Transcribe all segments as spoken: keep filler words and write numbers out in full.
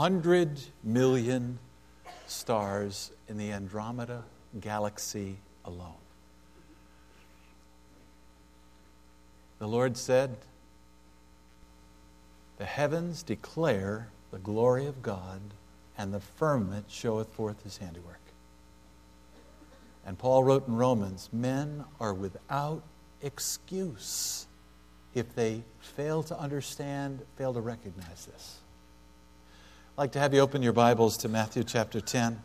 hundred million stars in the Andromeda galaxy alone. The Lord said, "The heavens declare the glory of God, and the firmament showeth forth his handiwork." And Paul wrote in Romans, men are without excuse if they fail to understand, fail to recognize this. I'd like to have you open your Bibles to Matthew chapter ten.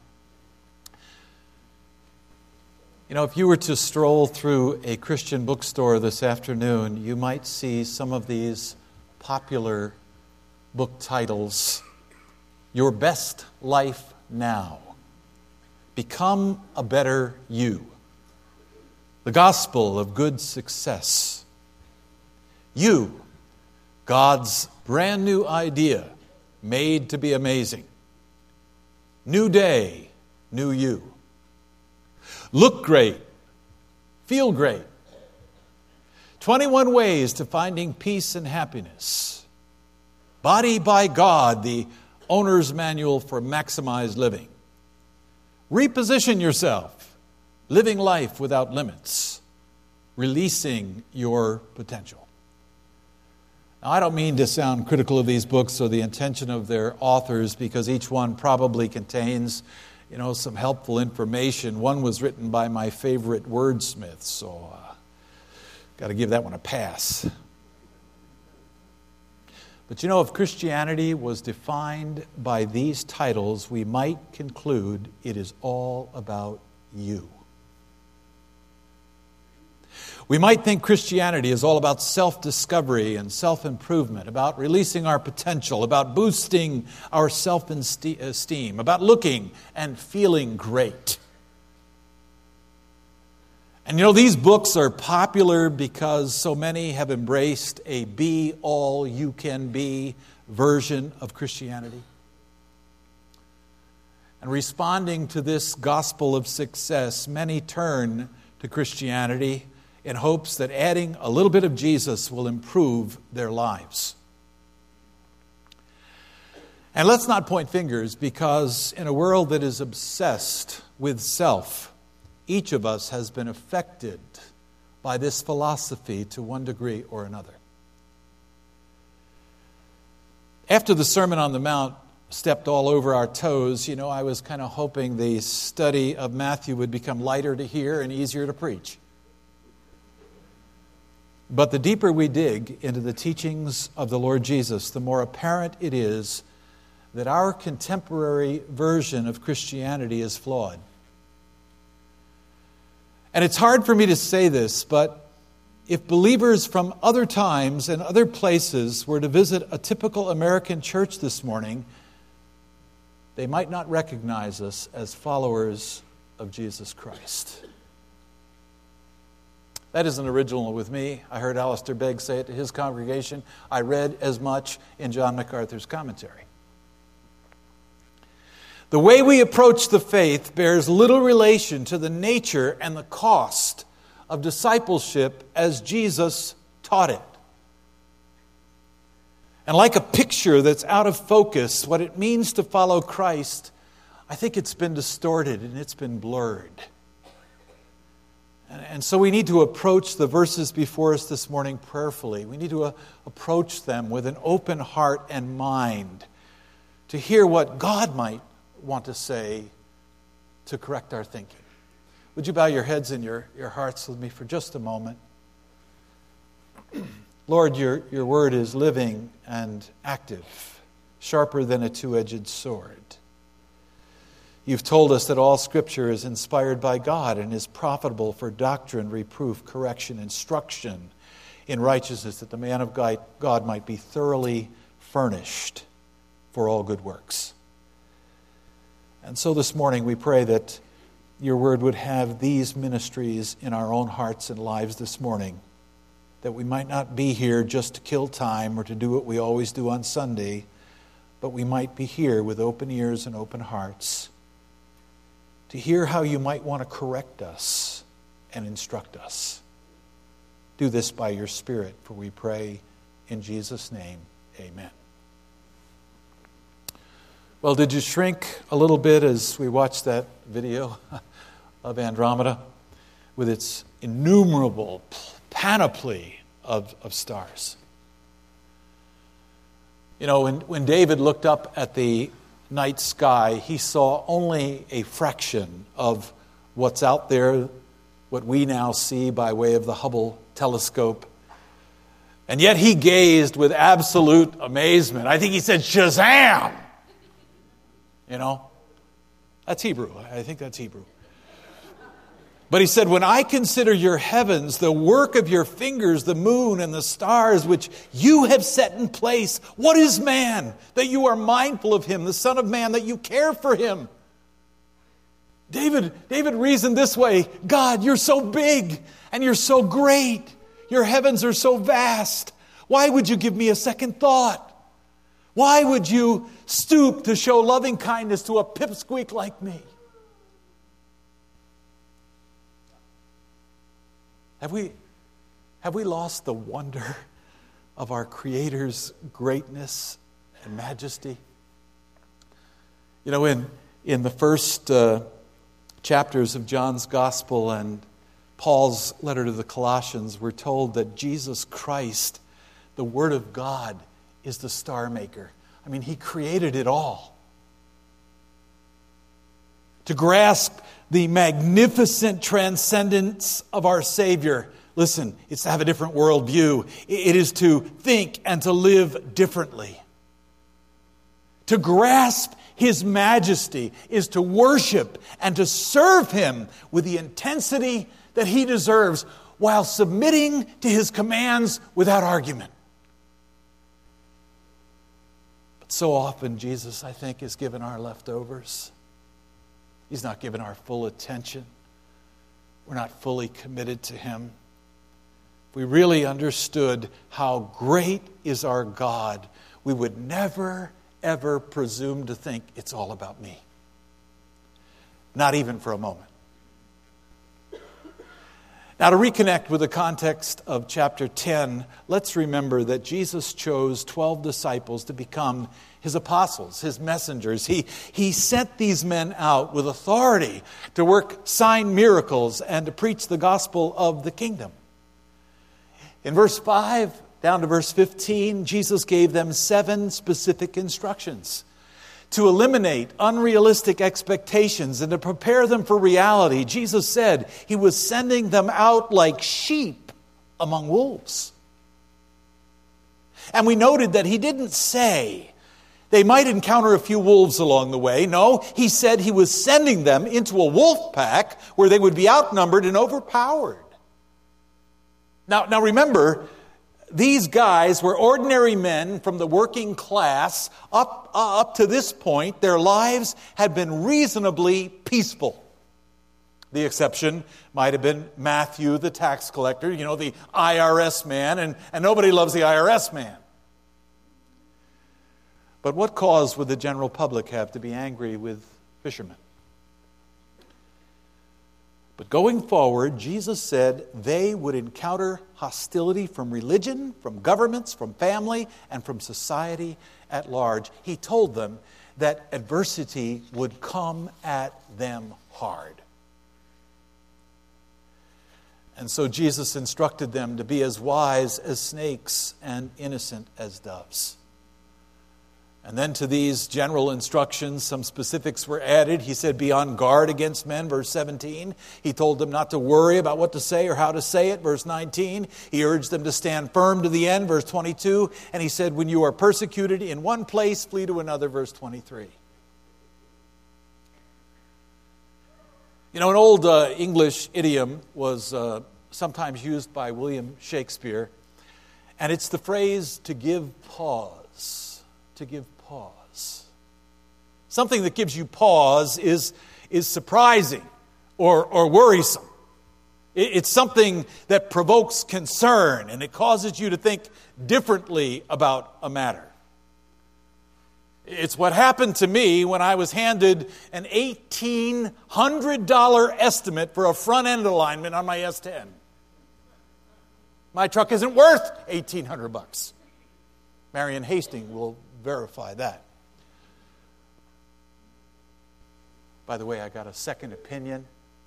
You know, if you were to stroll through a Christian bookstore this afternoon, you might see some of these popular book titles. Your Best Life Now. Become a Better You. The Gospel of Good Success. You, God's brand new idea, made to be amazing. New day, new you. Look great, feel great. twenty-one ways to finding peace and happiness. Body by God, the owner's manual for maximized living. Reposition yourself, living life without limits, releasing your potential. Now, I don't mean to sound critical of these books or the intention of their authors, because each one probably contains, you know, some helpful information. One was written by my favorite wordsmith, so uh, got to give that one a pass. But you know, if Christianity was defined by these titles, we might conclude it is all about you. We might think Christianity is all about self-discovery and self-improvement, about releasing our potential, about boosting our self-esteem, about looking and feeling great. And you know, these books are popular because so many have embraced a be-all-you-can-be version of Christianity. And responding to this gospel of success, many turn to Christianity in hopes that adding a little bit of Jesus will improve their lives. And let's not point fingers, because in a world that is obsessed with self, each of us has been affected by this philosophy to one degree or another. After the Sermon on the Mount stepped all over our toes, you know, I was kind of hoping the study of Matthew would become lighter to hear and easier to preach. But the deeper we dig into the teachings of the Lord Jesus, the more apparent it is that our contemporary version of Christianity is flawed. And it's hard for me to say this, but if believers from other times and other places were to visit a typical American church this morning, they might not recognize us as followers of Jesus Christ. That isn't original with me. I heard Alistair Begg say it to his congregation. I read as much in John MacArthur's commentary. The way we approach the faith bears little relation to the nature and the cost of discipleship as Jesus taught it. And like a picture that's out of focus, what it means to follow Christ, I think it's been distorted and it's been blurred. And so we need to approach the verses before us this morning prayerfully. We need to uh, approach them with an open heart and mind to hear what God might want to say to correct our thinking. Would you bow your heads and your, your hearts with me for just a moment? Lord, your, your word is living and active, sharper than a two-edged sword. You've told us that all Scripture is inspired by God and is profitable for doctrine, reproof, correction, instruction in righteousness, that the man of God might be thoroughly furnished for all good works. And so this morning we pray that your word would have these ministries in our own hearts and lives this morning, that we might not be here just to kill time or to do what we always do on Sunday, but we might be here with open ears and open hearts to hear how you might want to correct us and instruct us. Do this by your Spirit, for we pray in Jesus' name, amen. Well, did you shrink a little bit as we watched that video of Andromeda with its innumerable panoply of, of stars? You know, when, when David looked up at the night sky, he saw only a fraction of what's out there, what we now see by way of the Hubble telescope. And yet he gazed with absolute amazement. I think he said, Shazam! You know, that's Hebrew. I think that's Hebrew. But he said, when I consider your heavens, the work of your fingers, the moon and the stars which you have set in place, what is man that you are mindful of him, the Son of Man that you care for him? David, David reasoned this way, God, you're so big and you're so great. Your heavens are so vast. Why would you give me a second thought? Why would you stoop to show loving kindness to a pipsqueak like me? Have we, have we lost the wonder of our Creator's greatness and majesty? You know, in, in the first uh, chapters of John's Gospel and Paul's letter to the Colossians, we're told that Jesus Christ, the Word of God, is the star maker. I mean, He created it all. To grasp the magnificent transcendence of our Savior, listen, it's to have a different worldview. It is to think and to live differently. To grasp His majesty is to worship and to serve Him with the intensity that He deserves while submitting to His commands without argument. But so often Jesus, I think, is given our leftovers. He's not given our full attention. We're not fully committed to Him. If we really understood how great is our God, we would never, ever presume to think it's all about me. Not even for a moment. Now, to reconnect with the context of chapter ten, let's remember that Jesus chose twelve disciples to become His apostles, His messengers. He, he sent these men out with authority to work sign miracles and to preach the gospel of the kingdom. In verse five down to verse fifteen, Jesus gave them seven specific instructions to eliminate unrealistic expectations and to prepare them for reality. Jesus said He was sending them out like sheep among wolves. And we noted that He didn't say they might encounter a few wolves along the way. No, He said He was sending them into a wolf pack where they would be outnumbered and overpowered. Now, now remember, these guys were ordinary men from the working class. Up, uh, up to this point, their lives had been reasonably peaceful. The exception might have been Matthew, the tax collector, you know, the I R S man, and, and nobody loves the I R S man. But what cause would the general public have to be angry with fishermen? But going forward, Jesus said they would encounter hostility from religion, from governments, from family, and from society at large. He told them that adversity would come at them hard. And so Jesus instructed them to be as wise as snakes and innocent as doves. And then to these general instructions, some specifics were added. He said, be on guard against men, verse seventeen. He told them not to worry about what to say or how to say it, verse nineteen. He urged them to stand firm to the end, verse twenty-two. And he said, when you are persecuted in one place, flee to another, verse twenty-three. You know, an old uh, English idiom was uh, sometimes used by William Shakespeare, and it's the phrase to give pause, to give pause. Something that gives you pause is, is surprising or, or worrisome. It, it's something that provokes concern and it causes you to think differently about a matter. It's what happened to me when I was handed an eighteen hundred dollars estimate for a front end alignment on my S ten. My truck isn't worth eighteen hundred bucks. Marion Hastings will verify that. By the way, I got a second opinion.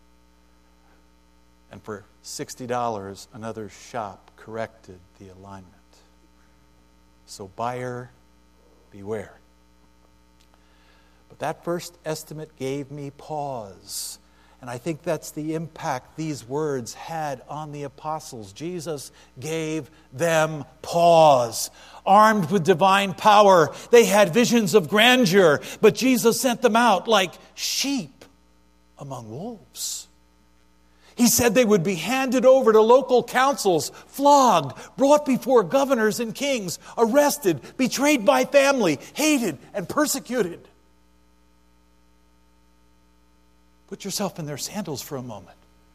And for sixty dollars, another shop corrected the alignment. So buyer, beware. But that first estimate gave me pause. And I think that's the impact these words had on the apostles. Jesus gave them pause. Armed with divine power, they had visions of grandeur, but Jesus sent them out like sheep among wolves. He said they would be handed over to local councils, flogged, brought before governors and kings, arrested, betrayed by family, hated, and persecuted. Put yourself in their sandals for a moment.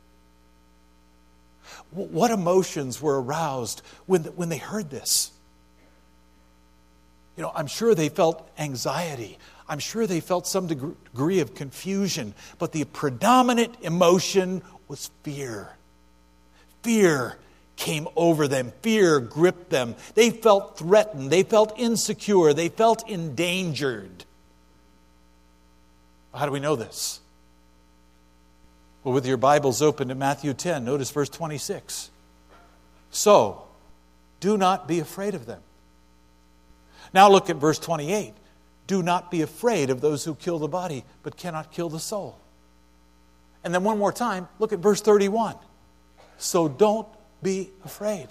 What emotions were aroused when, when they heard this? You know, I'm sure they felt anxiety. I'm sure they felt some degree of confusion. But the predominant emotion was fear. Fear came over them. Fear gripped them. They felt threatened. They felt insecure. They felt endangered. How do we know this? Well, with your Bibles open to Matthew ten, notice verse twenty-six. So, do not be afraid of them. Now look at verse twenty-eight. Do not be afraid of those who kill the body, but cannot kill the soul. And then one more time, look at verse thirty-one. So don't be afraid.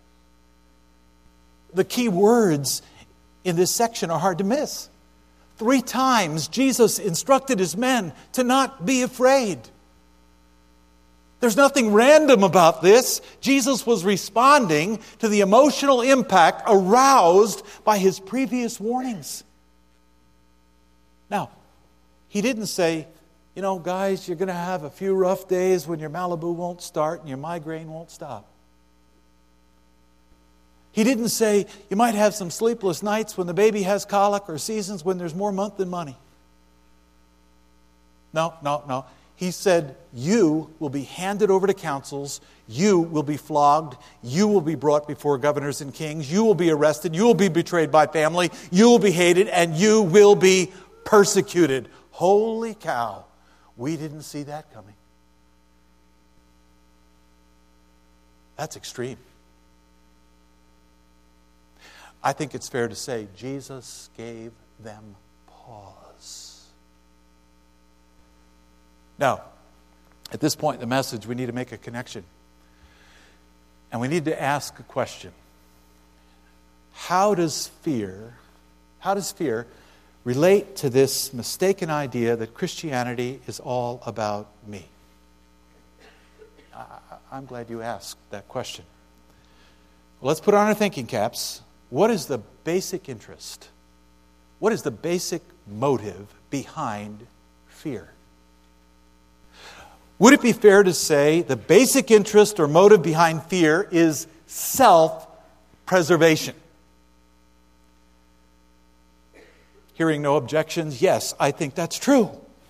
The key words in this section are hard to miss. Three times Jesus instructed his men to not be afraid. There's nothing random about this. Jesus was responding to the emotional impact aroused by his previous warnings. Now, he didn't say, you know, guys, you're going to have a few rough days when your Malibu won't start and your migraine won't stop. He didn't say, you might have some sleepless nights when the baby has colic or seasons when there's more month than money. No, no, no. He said, you will be handed over to councils, you will be flogged, you will be brought before governors and kings, you will be arrested, you will be betrayed by family, you will be hated, and you will be persecuted. Holy cow, we didn't see that coming. That's extreme. I think it's fair to say Jesus gave them pause. Now, at this point in the message, we need to make a connection. And we need to ask a question. How does fear, how does fear relate to this mistaken idea that Christianity is all about me? I, I'm glad you asked that question. Well, let's put on our thinking caps. What is the basic interest? What is the basic motive behind fear? Would it be fair to say the basic interest or motive behind fear is self-preservation? Hearing no objections, yes, I think that's true.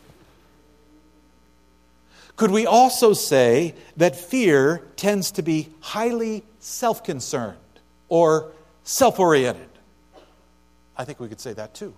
Could we also say that fear tends to be highly self-concerned or self-oriented? I think we could say that too.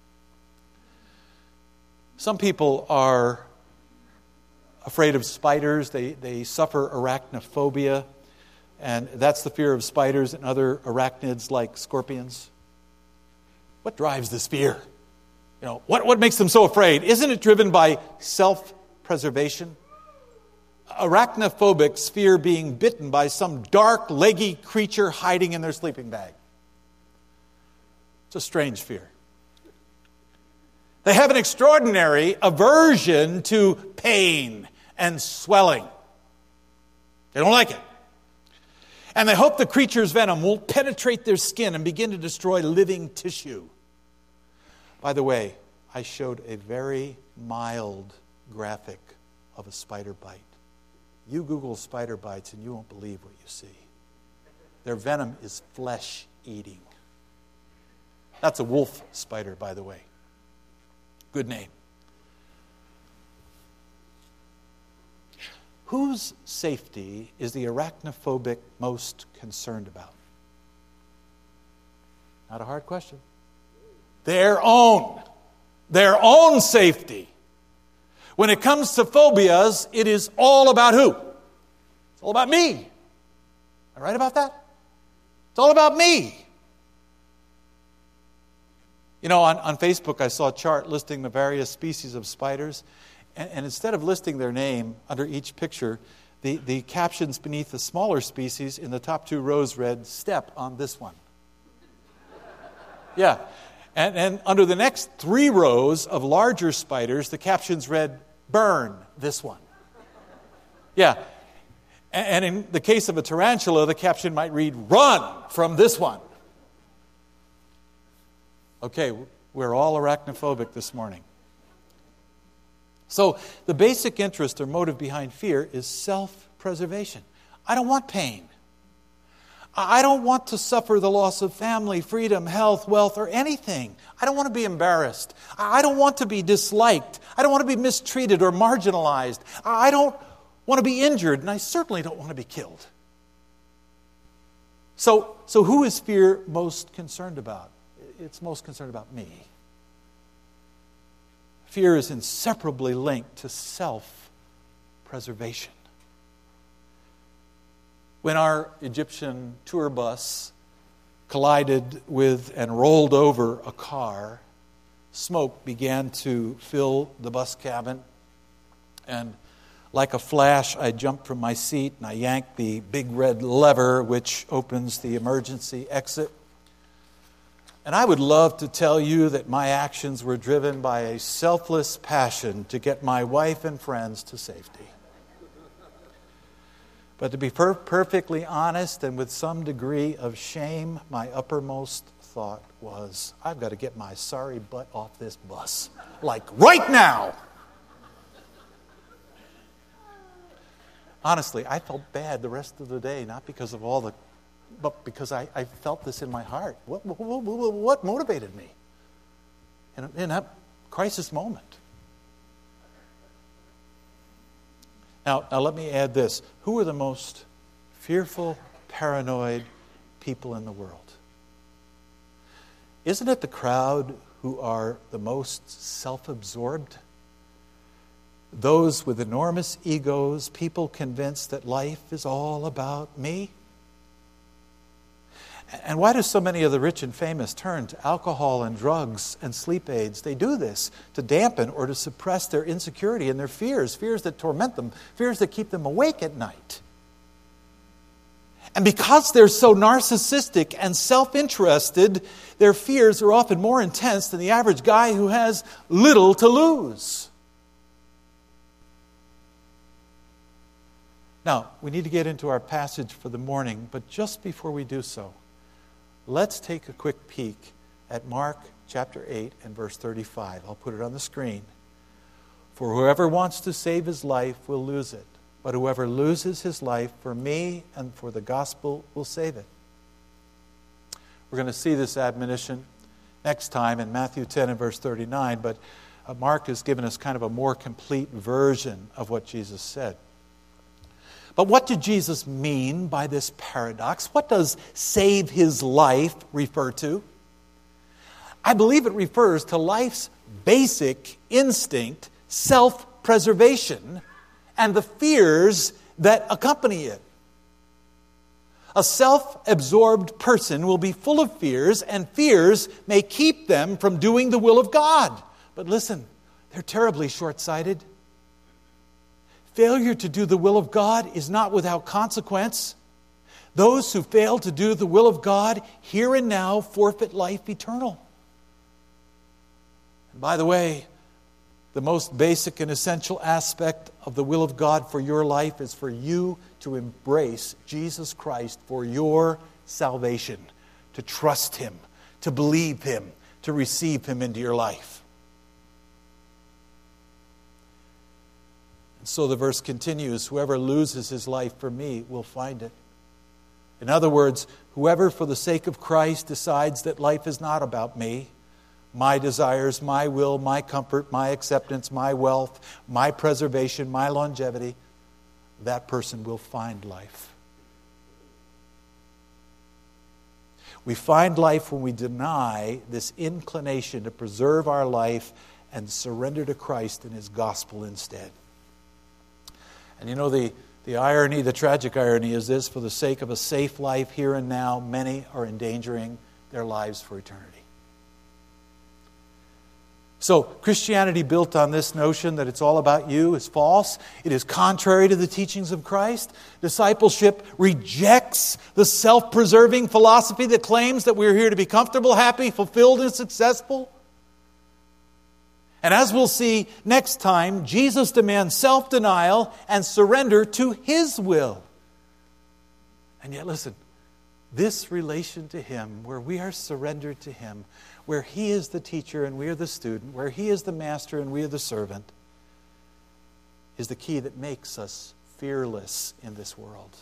Some people are afraid of spiders. They, they suffer arachnophobia. And that's the fear of spiders and other arachnids like scorpions. What drives this fear? You know, what, what makes them so afraid? Isn't it driven by self-preservation? Arachnophobics fear being bitten by some dark, leggy creature hiding in their sleeping bag. It's a strange fear. They have an extraordinary aversion to pain and swelling. They don't like it. And they hope the creature's venom will penetrate their skin and begin to destroy living tissue. By the way, I showed a very mild graphic of a spider bite. You Google spider bites and you won't believe what you see. Their venom is flesh-eating. That's a wolf spider, by the way. Good name. Whose safety is the arachnophobic most concerned about? Not a hard question. Their own. Their own safety. When it comes to phobias, it is all about who? It's all about me. Am I right about that? It's all about me. You know, on, on Facebook, I saw a chart listing the various species of spiders. And, and instead of listing their name under each picture, the, the captions beneath the smaller species in the top two rows read, "Step on this one." Yeah. And, and under the next three rows of larger spiders, the captions read, "Burn this one." Yeah. And, and in the case of a tarantula, the caption might read, "Run from this one." Okay, we're all arachnophobic this morning. So the basic interest or motive behind fear is self-preservation. I don't want pain. I don't want to suffer the loss of family, freedom, health, wealth, or anything. I don't want to be embarrassed. I don't want to be disliked. I don't want to be mistreated or marginalized. I don't want to be injured, and I certainly don't want to be killed. So, so who is fear most concerned about? It's most concerned about me. Fear is inseparably linked to self-preservation. When our Egyptian tour bus collided with and rolled over a car, smoke began to fill the bus cabin. And like a flash, I jumped from my seat and I yanked the big red lever which opens the emergency exit. And I would love to tell you that my actions were driven by a selfless passion to get my wife and friends to safety. But to be per- perfectly honest and with some degree of shame, my uppermost thought was, I've got to get my sorry butt off this bus. Like right now! Honestly, I felt bad the rest of the day, not because of all the, but because I, I felt this in my heart. What, what, what, what motivated me in, in that crisis moment? Now, now, let me add this. Who are the most fearful, paranoid people in the world? Isn't it the crowd who are the most self-absorbed? Those with enormous egos, people convinced that life is all about me? And why do so many of the rich and famous turn to alcohol and drugs and sleep aids? They do this to dampen or to suppress their insecurity and their fears, fears that torment them, fears that keep them awake at night. And because they're so narcissistic and self-interested, their fears are often more intense than the average guy who has little to lose. Now, we need to get into our passage for the morning, but just before we do so, let's take a quick peek at Mark chapter eight and verse thirty-five. I'll put it on the screen. For whoever wants to save his life will lose it, but whoever loses his life for me and for the gospel will save it. We're going to see this admonition next time in Matthew ten and verse thirty-nine, but Mark has given us kind of a more complete version of what Jesus said. But what did Jesus mean by this paradox? What does save his life refer to? I believe it refers to life's basic instinct, self-preservation, and the fears that accompany it. A self-absorbed person will be full of fears, and fears may keep them from doing the will of God. But listen, they're terribly short-sighted. Failure to do the will of God is not without consequence. Those who fail to do the will of God here and now forfeit life eternal. And by the way, the most basic and essential aspect of the will of God for your life is for you to embrace Jesus Christ for your salvation, to trust Him, to believe Him, to receive Him into your life. And so the verse continues, whoever loses his life for me will find it. In other words, whoever for the sake of Christ decides that life is not about me, my desires, my will, my comfort, my acceptance, my wealth, my preservation, my longevity, that person will find life. We find life when we deny this inclination to preserve our life and surrender to Christ and His gospel instead. And you know, the, the irony, the tragic irony is this: for the sake of a safe life here and now, many are endangering their lives for eternity. So Christianity built on this notion that it's all about you is false. It is contrary to the teachings of Christ. Discipleship rejects the self-preserving philosophy that claims that we're here to be comfortable, happy, fulfilled, and successful. And as we'll see next time, Jesus demands self-denial and surrender to His will. And yet, listen, this relation to Him, where we are surrendered to Him, where He is the teacher and we are the student, where He is the master and we are the servant, is the key that makes us fearless in this world.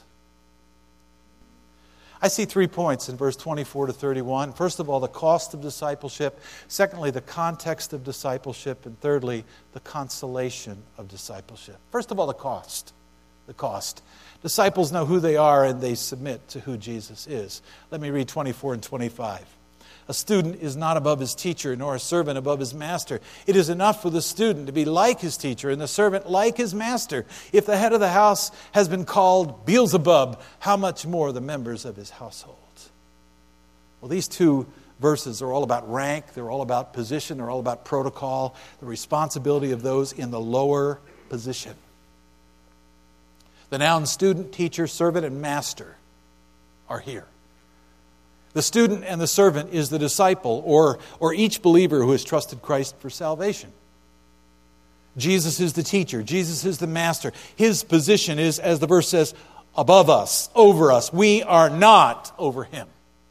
I see three points in verse twenty-four to thirty-one. First of all, the cost of discipleship. Secondly, the context of discipleship. And thirdly, the consolation of discipleship. First of all, the cost. The cost. Disciples know who they are and they submit to who Jesus is. Let me read twenty-four and twenty-five. A student is not above his teacher, nor a servant above his master. It is enough for the student to be like his teacher and the servant like his master. If the head of the house has been called Beelzebub, how much more the members of his household? Well, these two verses are all about rank. They're all about position. They're all about protocol, the responsibility of those in the lower position. The nouns student, teacher, servant, and master are here. The student and the servant is the disciple, or, or each believer who has trusted Christ for salvation. Jesus is the teacher. Jesus is the master. His position is, as the verse says, above us, over us. We are not over Him.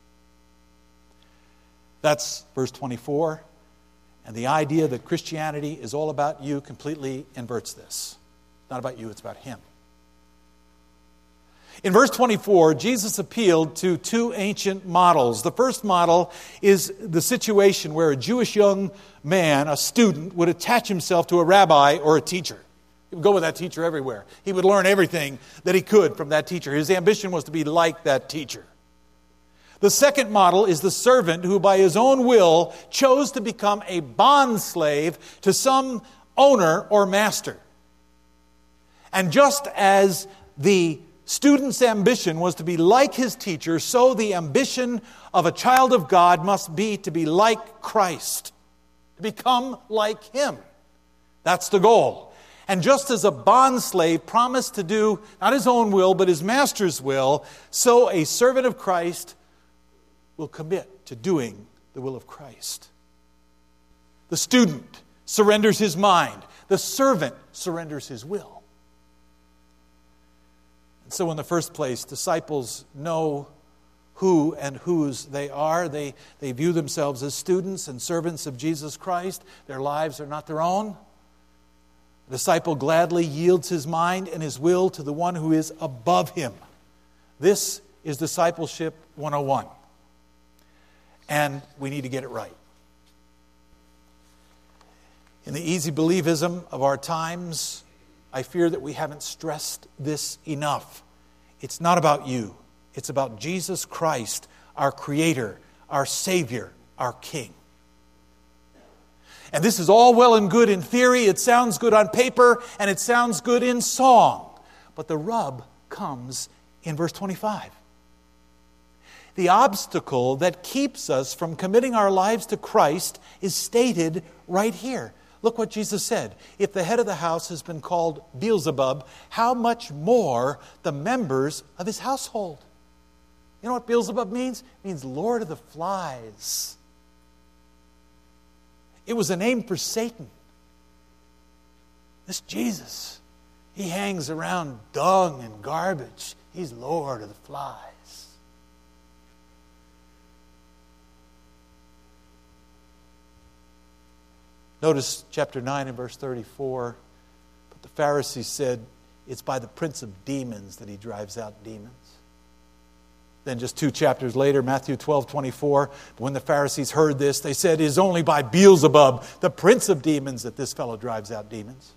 That's verse twenty-four. And the idea that Christianity is all about you completely inverts this. It's not about you, it's about Him. In verse twenty-four, Jesus appealed to two ancient models. The first model is the situation where a Jewish young man, a student, would attach himself to a rabbi or a teacher. He would go with that teacher everywhere. He would learn everything that he could from that teacher. His ambition was to be like that teacher. The second model is the servant who by his own will chose to become a bondslave to some owner or master. And just as the student's ambition was to be like his teacher, so the ambition of a child of God must be to be like Christ, to become like Him. That's the goal. And just as a bondslave promised to do not his own will, but his master's will, so a servant of Christ will commit to doing the will of Christ. The student surrenders his mind. The servant surrenders his will. So in the first place, disciples know who and whose they are. They, they view themselves as students and servants of Jesus Christ. Their lives are not their own. The disciple gladly yields his mind and his will to the one who is above him. This is discipleship one oh one. And we need to get it right. In the easy believism of our times, I fear that we haven't stressed this enough. It's not about you. It's about Jesus Christ, our Creator, our Savior, our King. And this is all well and good in theory. It sounds good on paper, and it sounds good in song. But the rub comes in verse twenty-five. The obstacle that keeps us from committing our lives to Christ is stated right here. Look what Jesus said. If the head of the house has been called Beelzebub, how much more the members of his household? You know what Beelzebub means? It means Lord of the Flies. It was a name for Satan. This Jesus, he hangs around dung and garbage. He's Lord of the Flies. Notice chapter nine and verse thirty-four. But the Pharisees said, it's by the prince of demons that he drives out demons. Then just two chapters later, Matthew twelve twenty-four. But when the Pharisees heard this, they said, it is only by Beelzebub, the prince of demons, that this fellow drives out demons.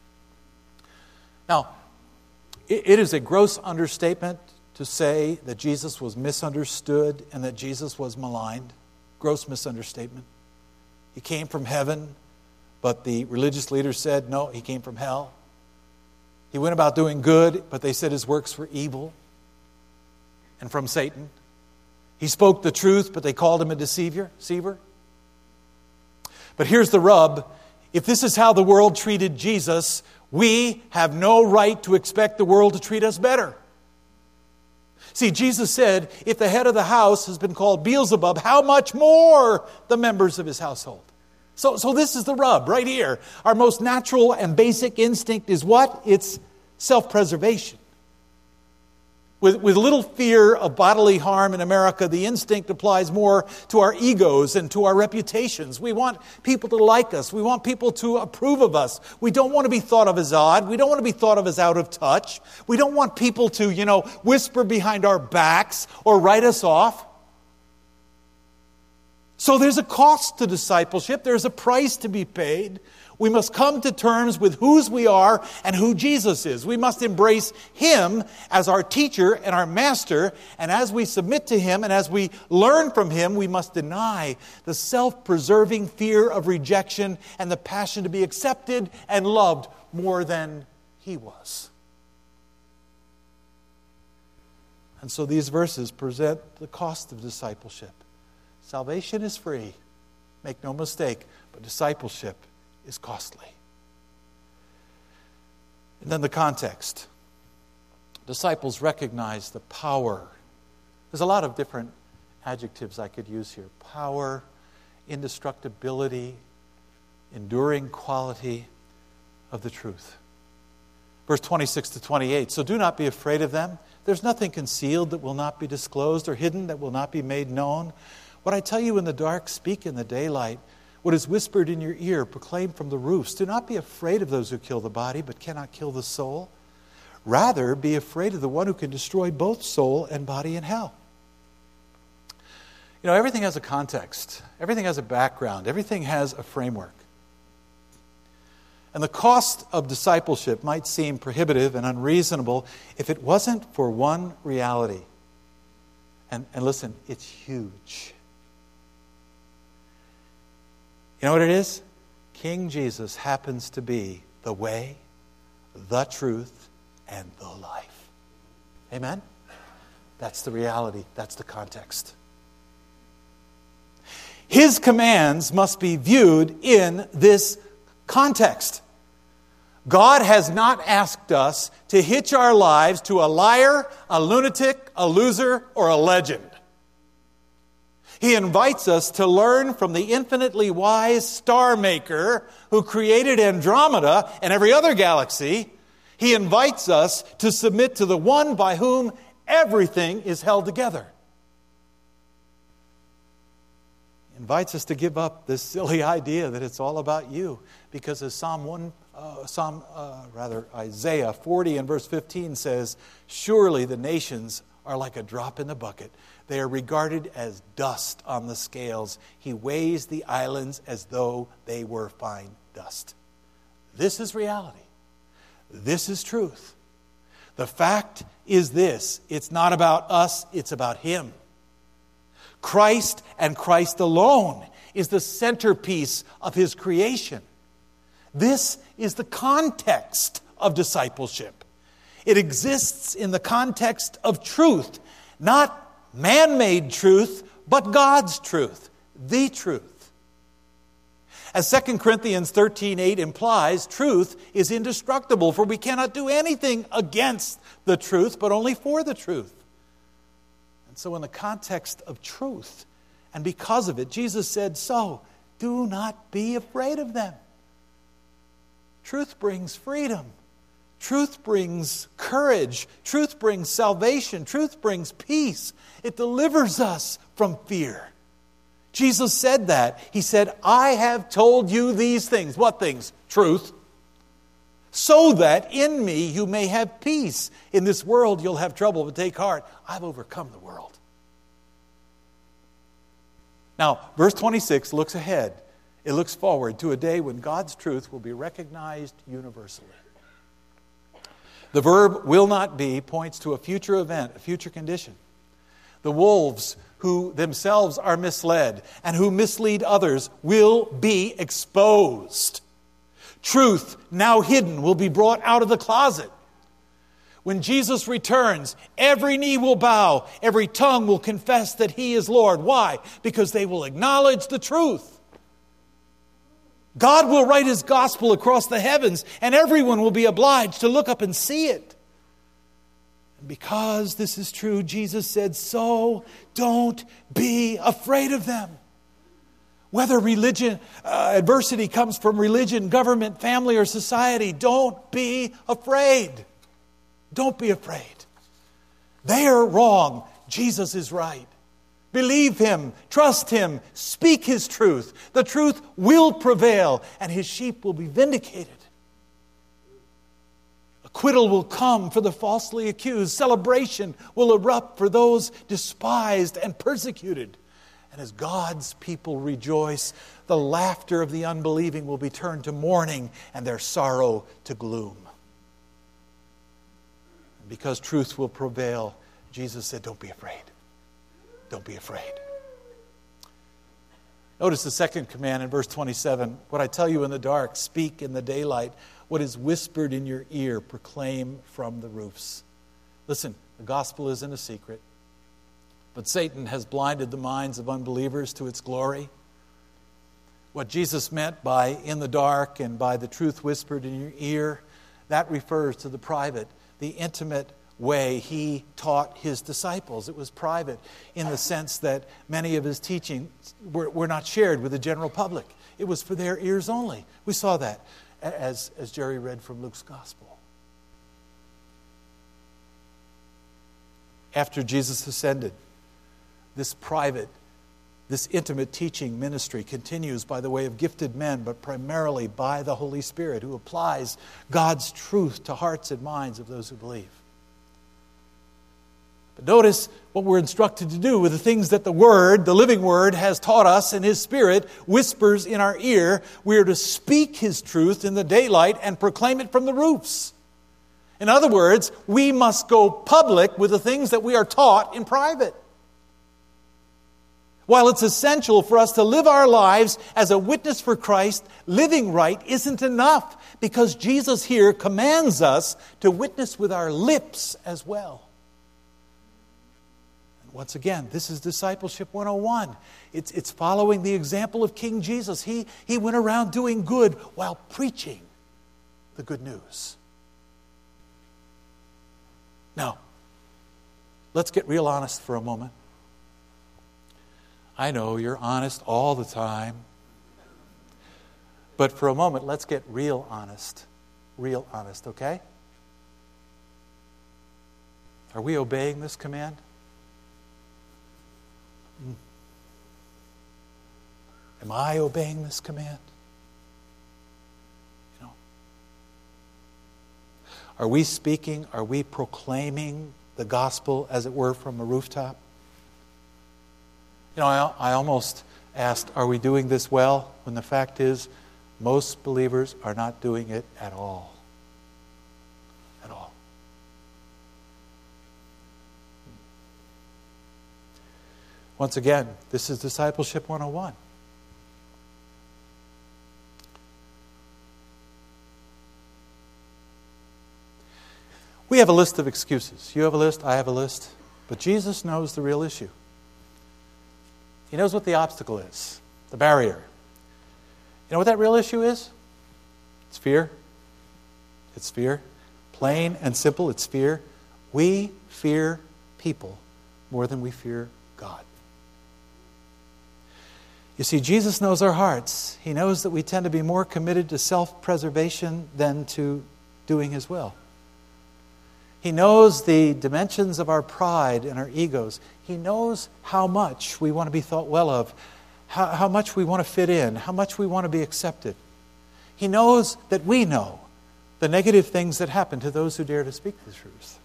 Now, it is a gross understatement to say that Jesus was misunderstood and that Jesus was maligned. Gross misunderstatement. He came from heaven, but the religious leaders said, no, he came from hell. He went about doing good, but they said his works were evil and from Satan. He spoke the truth, but they called him a deceiver. deceiver. But here's the rub. If this is how the world treated Jesus, we have no right to expect the world to treat us better. See, Jesus said, if the head of the house has been called Beelzebub, how much more the members of his household? So, so this is the rub right here. Our most natural and basic instinct is what? It's self-preservation. With, with little fear of bodily harm in America, the instinct applies more to our egos and to our reputations. We want people to like us. We want people to approve of us. We don't want to be thought of as odd. We don't want to be thought of as out of touch. We don't want people to, you know, whisper behind our backs or write us off. So there's a cost to discipleship. There's a price to be paid. We must come to terms with whose we are and who Jesus is. We must embrace Him as our teacher and our master. And as we submit to Him and as we learn from Him, we must deny the self-preserving fear of rejection and the passion to be accepted and loved more than He was. And so these verses present the cost of discipleship. Salvation is free, make no mistake, but discipleship is costly. And then the context. Disciples recognize the power. There's a lot of different adjectives I could use here. Power, indestructibility, enduring quality of the truth. Verse twenty-six to twenty-eight. So do not be afraid of them. There's nothing concealed that will not be disclosed or hidden that will not be made known. What I tell you in the dark, speak in the daylight. What is whispered in your ear, proclaim from the roofs. Do not be afraid of those who kill the body, but cannot kill the soul. Rather, be afraid of the one who can destroy both soul and body in hell. You know, everything has a context. Everything has a background. Everything has a framework. And the cost of discipleship might seem prohibitive and unreasonable if it wasn't for one reality. And, and listen, it's huge. You know what it is? King Jesus happens to be the way, the truth, and the life. Amen? That's the reality. That's the context. His commands must be viewed in this context. God has not asked us to hitch our lives to a liar, a lunatic, a loser, or a legend. He invites us to learn from the infinitely wise star maker who created Andromeda and every other galaxy. He invites us to submit to the one by whom everything is held together. He invites us to give up this silly idea that it's all about you, because as Psalm one, uh, Psalm uh, rather Isaiah forty and verse fifteen says, "Surely the nations are like a drop in the bucket. They are regarded as dust on the scales. He weighs the islands as though they were fine dust." This is reality. This is truth. The fact is this: it's not about us, it's about Him. Christ and Christ alone is the centerpiece of His creation. This is the context of discipleship. It exists in the context of truth, not man-made truth, but God's truth, the truth. As Second Corinthians thirteen eight implies, truth is indestructible, for we cannot do anything against the truth, but only for the truth. And so in the context of truth, and because of it, Jesus said, so do not be afraid of them. Truth brings freedom. Truth brings courage. Truth brings salvation. Truth brings peace. It delivers us from fear. Jesus said that. He said, I have told you these things. What things? Truth. So that in me you may have peace. In this world you'll have trouble, but take heart. I've overcome the world. Now, verse twenty-six looks ahead. It looks forward to a day when God's truth will be recognized universally. The verb will not be points to a future event, a future condition. The wolves who themselves are misled and who mislead others will be exposed. Truth, now hidden, will be brought out of the closet. When Jesus returns, every knee will bow, every tongue will confess that He is Lord. Why? Because they will acknowledge the truth. God will write His gospel across the heavens, and everyone will be obliged to look up and see it. And because this is true, Jesus said, so don't be afraid of them. Whether religion, uh, adversity comes from religion, government, family, or society, don't be afraid. Don't be afraid. They are wrong. Jesus is right. Believe Him. Trust Him. Speak His truth. The truth will prevail, and His sheep will be vindicated. Acquittal will come for the falsely accused. Celebration will erupt for those despised and persecuted. And as God's people rejoice, the laughter of the unbelieving will be turned to mourning and their sorrow to gloom. Because truth will prevail, Jesus said, don't be afraid. Don't be afraid. Notice the second command in verse twenty-seven. What I tell you in the dark, speak in the daylight. What is whispered in your ear, proclaim from the roofs. Listen, the gospel isn't a secret. But Satan has blinded the minds of unbelievers to its glory. What Jesus meant by in the dark and by the truth whispered in your ear, that refers to the private, the intimate way He taught His disciples. It was private in the sense that many of His teachings were, were not shared with the general public. It was for their ears only. We saw that as, as Jerry read from Luke's Gospel. After Jesus ascended, this private, this intimate teaching ministry continues by the way of gifted men, but primarily by the Holy Spirit, who applies God's truth to hearts and minds of those who believe. But notice what we're instructed to do with the things that the Word, the living Word, has taught us, and His Spirit whispers in our ear. We are to speak His truth in the daylight and proclaim it from the roofs. In other words, we must go public with the things that we are taught in private. While it's essential for us to live our lives as a witness for Christ, living right isn't enough, because Jesus here commands us to witness with our lips as well. And once again, this is Discipleship one oh one. It's, it's following the example of King Jesus. He, he went around doing good while preaching the good news. Now, let's get real honest for a moment. I know you're honest all the time. But for a moment, let's get real honest. Real honest, okay? Are we obeying this command? Am I obeying this command? You know, are we speaking, are we proclaiming the gospel, as it were, from a rooftop? You know, I, I almost asked, are we doing this well? When the fact is, most believers are not doing it at all. At all. Once again, this is Discipleship one oh one. We have a list of excuses. You have a list, I have a list. But Jesus knows the real issue. He knows what the obstacle is, the barrier. You know what that real issue is? It's fear. It's fear. Plain and simple, it's fear. We fear people more than we fear God. You see, Jesus knows our hearts. He knows that we tend to be more committed to self-preservation than to doing His will. He knows the dimensions of our pride and our egos. He knows how much we want to be thought well of, how, how much we want to fit in, how much we want to be accepted. He knows that we know the negative things that happen to those who dare to speak the truth.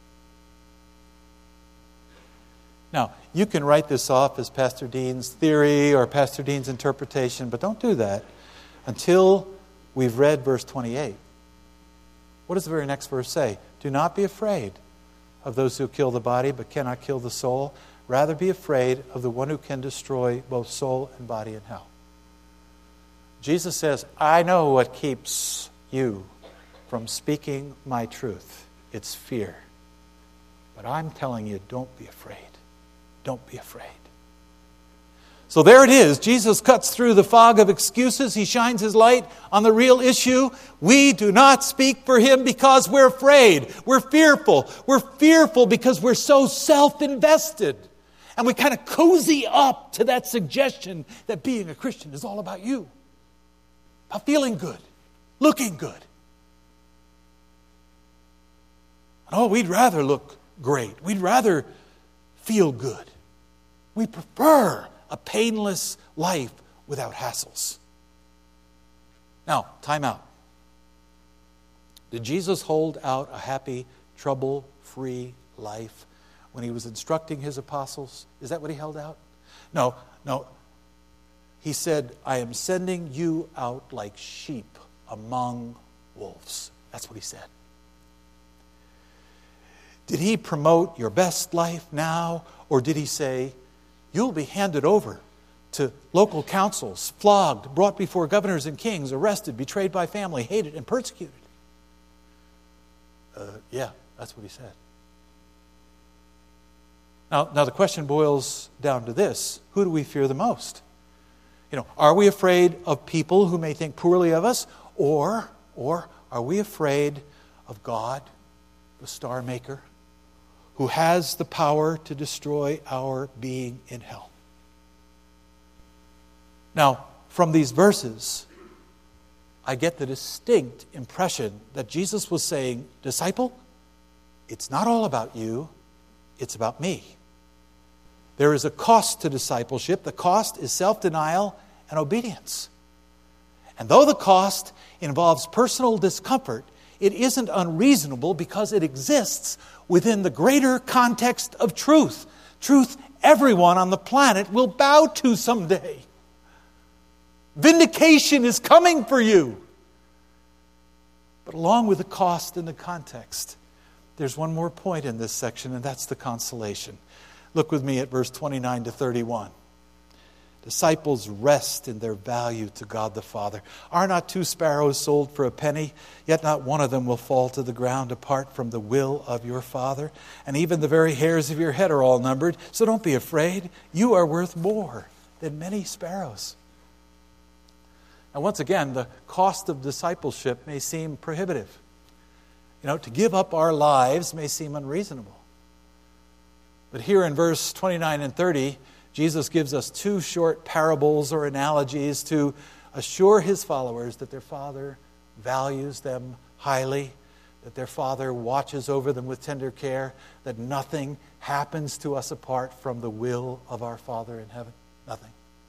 Now, you can write this off as Pastor Dean's theory or Pastor Dean's interpretation, but don't do that until we've read verse twenty-eight. What does the very next verse say? Do not be afraid of those who kill the body but cannot kill the soul. Rather be afraid of the one who can destroy both soul and body in hell. Jesus says, I know what keeps you from speaking my truth. It's fear. But I'm telling you, don't be afraid. Don't be afraid. So there it is. Jesus cuts through the fog of excuses. He shines his light on the real issue. We do not speak for him because we're afraid. We're fearful. We're fearful because we're so self-invested. And we kind of cozy up to that suggestion that being a Christian is all about you. About feeling good. Looking good. Oh, we'd rather look great. We'd rather feel good. We prefer a painless life without hassles. Now, time out. Did Jesus hold out a happy, trouble-free life when he was instructing his apostles? Is that what he held out? No, no. He said, I am sending you out like sheep among wolves. That's what he said. Did he promote your best life now? Or did he say, you'll be handed over to local councils, flogged, brought before governors and kings, arrested, betrayed by family, hated, and persecuted? Uh, yeah, that's what he said. Now, now the question boils down to this. Who do we fear the most? You know, are we afraid of people who may think poorly of us? Or, or are we afraid of God, the star maker, who has the power to destroy our being in hell? Now, from these verses, I get the distinct impression that Jesus was saying, disciple, it's not all about you, it's about me. There is a cost to discipleship. The cost is self-denial and obedience. And though the cost involves personal discomfort, it isn't unreasonable because it exists within the greater context of truth. Truth everyone on the planet will bow to someday. Vindication is coming for you. But along with the cost and the context, there's one more point in this section, and that's the consolation. Look with me at verse twenty-nine to thirty-one. Disciples rest in their value to God the Father. Are not two sparrows sold for a penny? Yet not one of them will fall to the ground apart from the will of your Father. And even the very hairs of your head are all numbered. So don't be afraid. You are worth more than many sparrows. Now, once again, the cost of discipleship may seem prohibitive. You know, to give up our lives may seem unreasonable. But here in verse twenty-nine and thirty, Jesus gives us two short parables or analogies to assure his followers that their Father values them highly, that their Father watches over them with tender care, that nothing happens to us apart from the will of our Father in heaven. Nothing.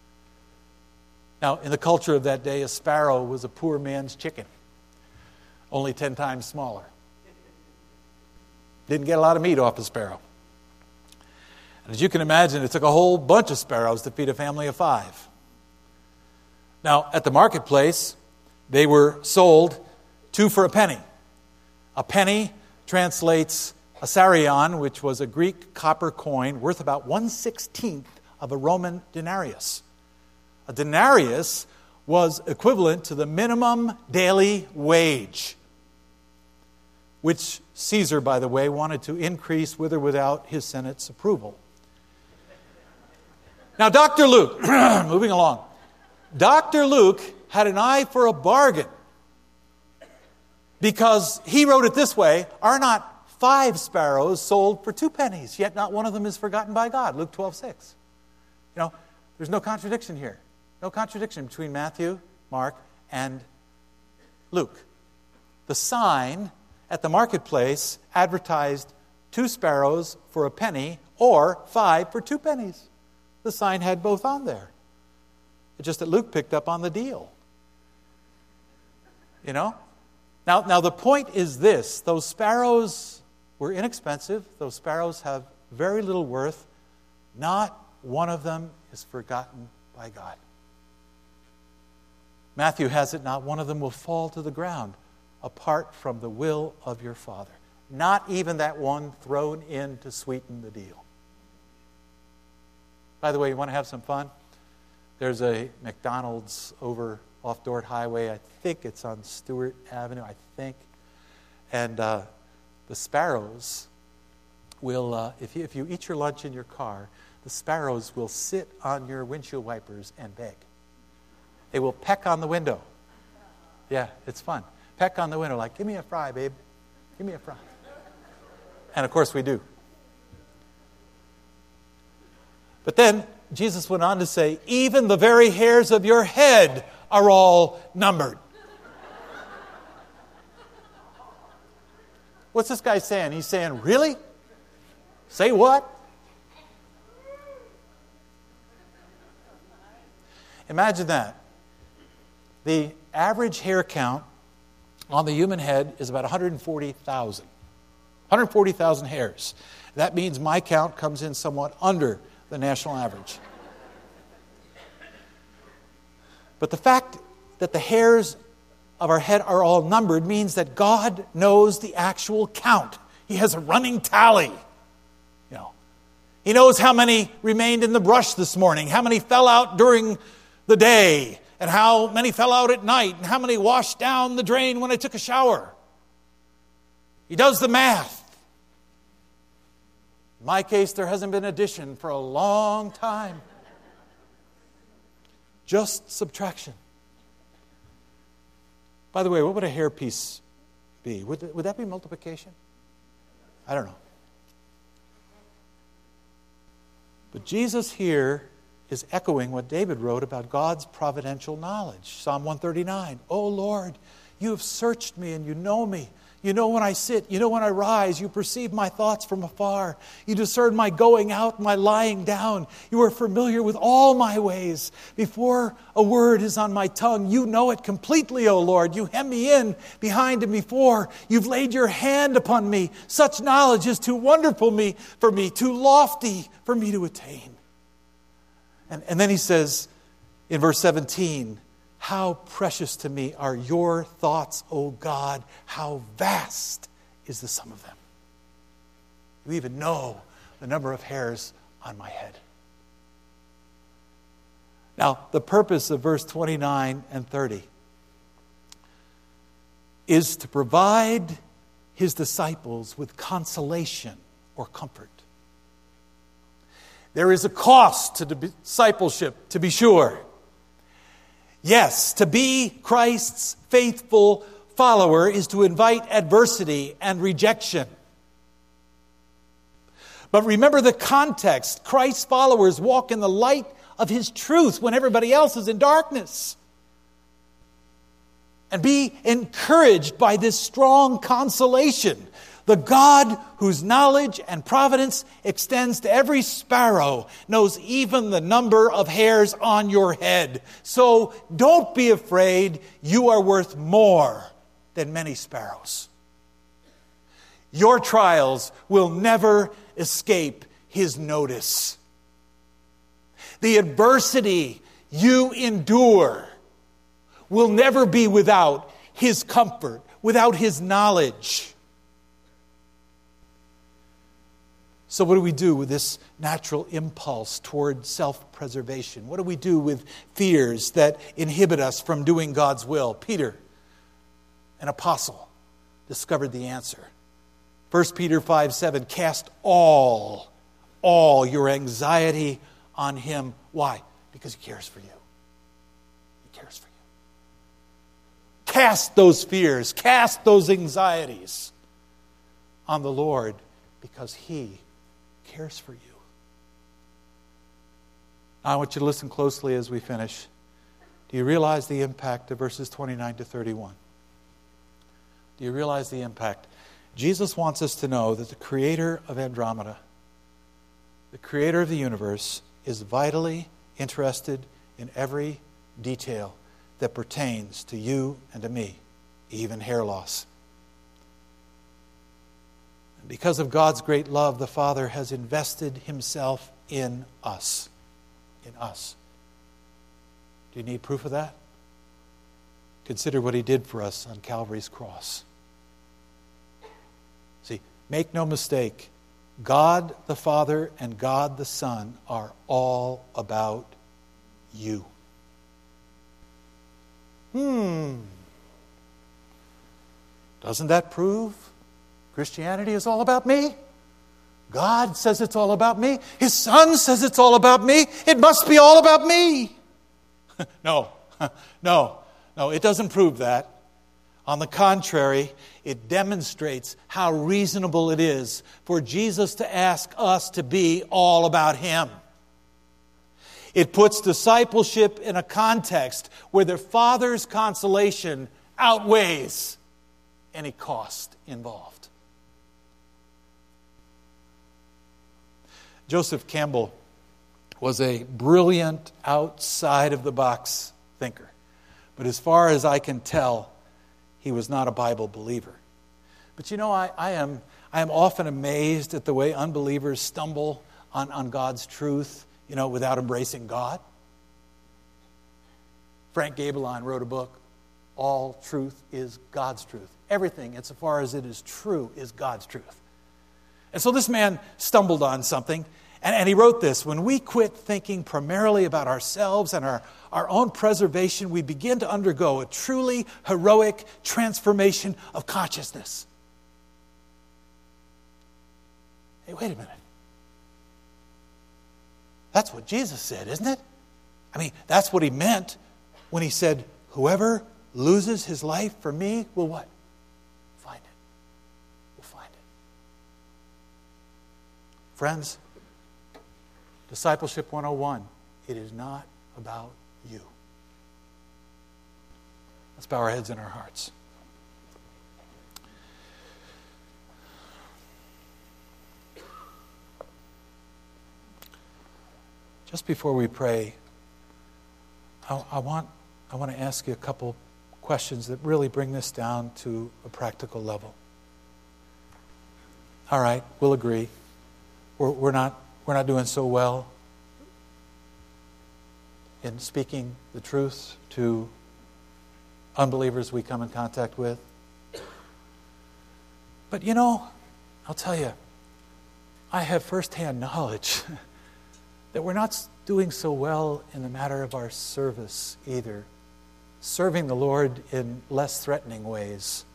Now, in the culture of that day, a sparrow was a poor man's chicken, only ten times smaller. Didn't get a lot of meat off a sparrow. And as you can imagine, it took a whole bunch of sparrows to feed a family of five. Now, at the marketplace, they were sold two for a penny. A penny translates a sarion, which was a Greek copper coin worth about one sixteenth of a Roman denarius. A denarius was equivalent to the minimum daily wage, which Caesar, by the way, wanted to increase with or without his Senate's approval. Now, Doctor Luke, moving along. Doctor Luke had an eye for a bargain because he wrote it this way, are not five sparrows sold for two pennies, yet not one of them is forgotten by God, Luke twelve six. You know, there's no contradiction here. No contradiction between Matthew, Mark, and Luke. The sign at the marketplace advertised two sparrows for a penny or five for two pennies. The sign had both on there. It's just that Luke picked up on the deal. You know? Now, now the point is this. Those sparrows were inexpensive. Those sparrows have very little worth. Not one of them is forgotten by God. Matthew has it, not one of them will fall to the ground apart from the will of your Father. Not even that one thrown in to sweeten the deal. By the way, you want to have some fun? There's a McDonald's over off Dort Highway. I think it's on Stewart Avenue, I think. And uh, the sparrows will, uh, if you, if you eat your lunch in your car, the sparrows will sit on your windshield wipers and beg. They will peck on the window. Yeah, it's fun. Peck on the window like, give me a fry, babe. Give me a fry. And of course we do. But then Jesus went on to say, even the very hairs of your head are all numbered. What's this guy saying? He's saying, really? Say what? Imagine that. The average hair count on the human head is about one hundred forty thousand. one hundred forty thousand hairs. That means my count comes in somewhat under the national average. But the fact that the hairs of our head are all numbered means that God knows the actual count. He has a running tally. You know, He knows how many remained in the brush this morning, how many fell out during the day, and how many fell out at night, and how many washed down the drain when I took a shower. He does the math. In my case, there hasn't been addition for a long time. Just subtraction. By the way, what would a hair piece be? Would, would that be multiplication? I don't know. But Jesus here is echoing what David wrote about God's providential knowledge. Psalm one thirty-nine. Oh Lord, you have searched me and you know me. You know when I sit, you know when I rise, you perceive my thoughts from afar. You discern my going out, my lying down. You are familiar with all my ways. Before a word is on my tongue, you know it completely, O Lord. You hem me in behind and before. You've laid your hand upon me. Such knowledge is too wonderful me for me, too lofty for me to attain. And, and then he says in verse seventeen, how precious to me are your thoughts, O God. How vast is the sum of them. You even know the number of hairs on my head. Now, the purpose of verse twenty-nine and thirty is to provide his disciples with consolation or comfort. There is a cost to discipleship, to be sure. Yes, to be Christ's faithful follower is to invite adversity and rejection. But remember the context. Christ's followers walk in the light of his truth when everybody else is in darkness. And be encouraged by this strong consolation. The God whose knowledge and providence extends to every sparrow knows even the number of hairs on your head. So don't be afraid. You are worth more than many sparrows. Your trials will never escape his notice. The adversity you endure will never be without his comfort, without his knowledge. So what do we do with this natural impulse toward self-preservation? What do we do with fears that inhibit us from doing God's will? Peter, an apostle, discovered the answer. First Peter five seven, cast all, all your anxiety on him. Why? Because he cares for you. He cares for you. Cast those fears, cast those anxieties on the Lord because he cares for you. Now, I want you to listen closely as we finish. Do you realize the impact of verses twenty-nine to thirty-one? Do you realize the impact? Jesus wants us to know that the creator of Andromeda, the creator of the universe, is vitally interested in every detail that pertains to you and to me, even hair loss. Because of God's great love, the Father has invested himself in us. In us. Do you need proof of that? Consider what he did for us on Calvary's cross. See, make no mistake, God the Father and God the Son are all about you. Hmm. Doesn't that prove Christianity is all about me? God says it's all about me. His Son says it's all about me. It must be all about me. No, no, no, it doesn't prove that. On the contrary, it demonstrates how reasonable it is for Jesus to ask us to be all about Him. It puts discipleship in a context where the Father's consolation outweighs any cost involved. Joseph Campbell was a brilliant, outside-of-the-box thinker. But as far as I can tell, he was not a Bible believer. But you know, I, I am I am often amazed at the way unbelievers stumble on, on God's truth, you know, without embracing God. Frank Gabeline wrote a book, All Truth is God's Truth. Everything, insofar as it is true, is God's truth. And so this man stumbled on something, and, and he wrote this: when we quit thinking primarily about ourselves and our, our own preservation, we begin to undergo a truly heroic transformation of consciousness. Hey, wait a minute. That's what Jesus said, isn't it? I mean, that's what he meant when he said, whoever loses his life for me will what? Find it. Will find it. Friends, Discipleship one oh one, it is not about you. Let's bow our heads and our hearts. Just before we pray, I, I want I want to ask you a couple questions that really bring this down to a practical level. All right, we'll agree. We're, we're not we're not doing so well in speaking the truth to unbelievers we come in contact with. But you know, I'll tell you, I have firsthand knowledge that we're not doing so well in the matter of our service either, serving the Lord in less threatening ways.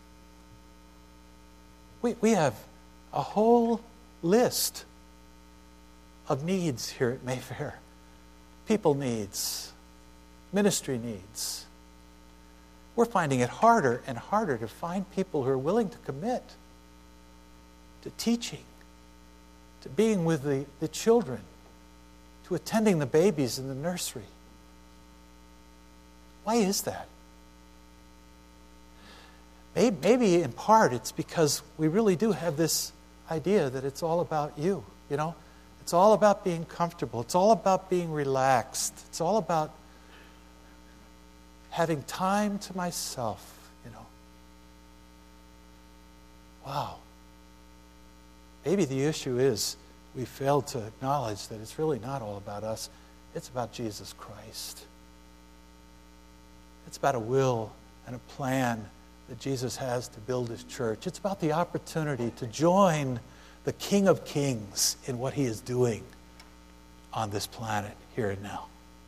We, we have a whole list of needs here at Mayfair. People needs, ministry needs. We're finding it harder and harder to find people who are willing to commit to teaching, to being with the, the children, to attending the babies in the nursery. Why is that? Maybe, maybe in part it's because we really do have this idea that it's all about you, you know? It's all about being comfortable. It's all about being relaxed. It's all about having time to myself, you know. Wow. Maybe the issue is we failed to acknowledge that it's really not all about us. It's about Jesus Christ. It's about a will and a plan that Jesus has to build His church. It's about the opportunity to join the King of Kings in what He is doing on this planet here and now.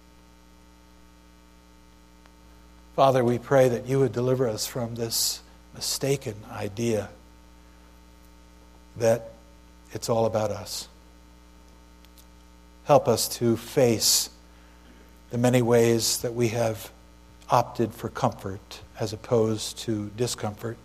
Father, we pray that You would deliver us from this mistaken idea that it's all about us. Help us to face the many ways that we have opted for comfort as opposed to discomfort.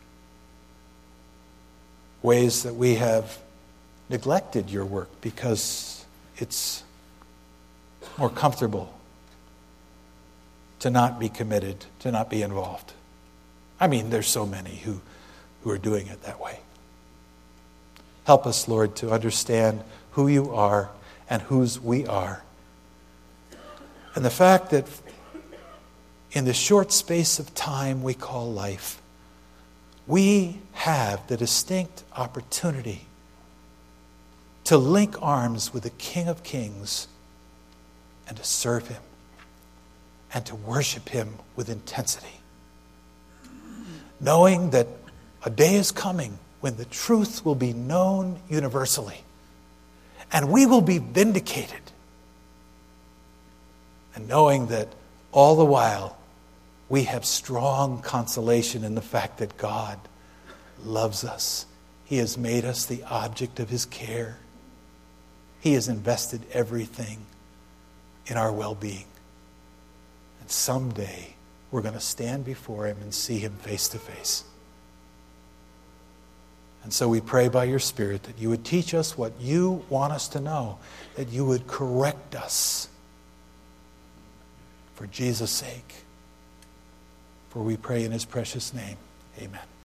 Ways that we have neglected Your work because it's more comfortable to not be committed, to not be involved. I mean, there's so many who, who are doing it that way. Help us, Lord, to understand who You are and whose we are. And the fact that in the short space of time we call life, we have the distinct opportunity to link arms with the King of Kings and to serve Him and to worship Him with intensity. Knowing that a day is coming when the truth will be known universally and we will be vindicated. And knowing that all the while we have strong consolation in the fact that God loves us. He has made us the object of His care. He has invested everything in our well-being. And someday we're going to stand before Him and see Him face to face. And so we pray by your Spirit that you would teach us what you want us to know, that you would correct us for Jesus' sake. For we pray in His precious name. Amen.